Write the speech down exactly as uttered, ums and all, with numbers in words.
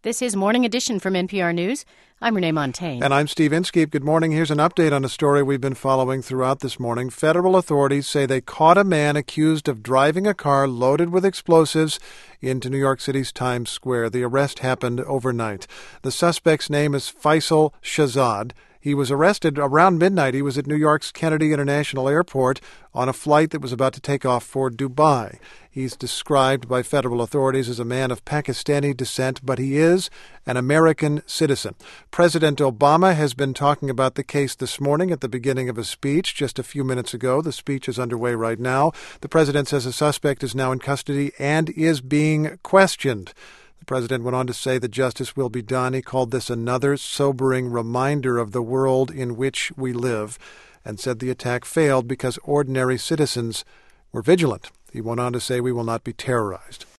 This is Morning Edition from N P R News. I'm Renee Montaigne. And I'm Steve Inskeep. Good morning. Here's an update on a story we've been following throughout this morning. Federal authorities say they caught a man accused of driving a car loaded with explosives into New York City's Times Square. The arrest happened overnight. The suspect's name is Faisal Shahzad. He was arrested around midnight. He was at New York's Kennedy International Airport on a flight that was about to take off for Dubai. He's described by federal authorities as a man of Pakistani descent, but he is an American citizen. President Obama has been talking about the case this morning at the beginning of a speech just a few minutes ago. The speech is underway right now. The president says a suspect is now in custody and is being questioned. The president went on to say that justice will be done. He called this another sobering reminder of the world in which we live and said the attack failed because ordinary citizens were vigilant. He went on to say we will not be terrorized.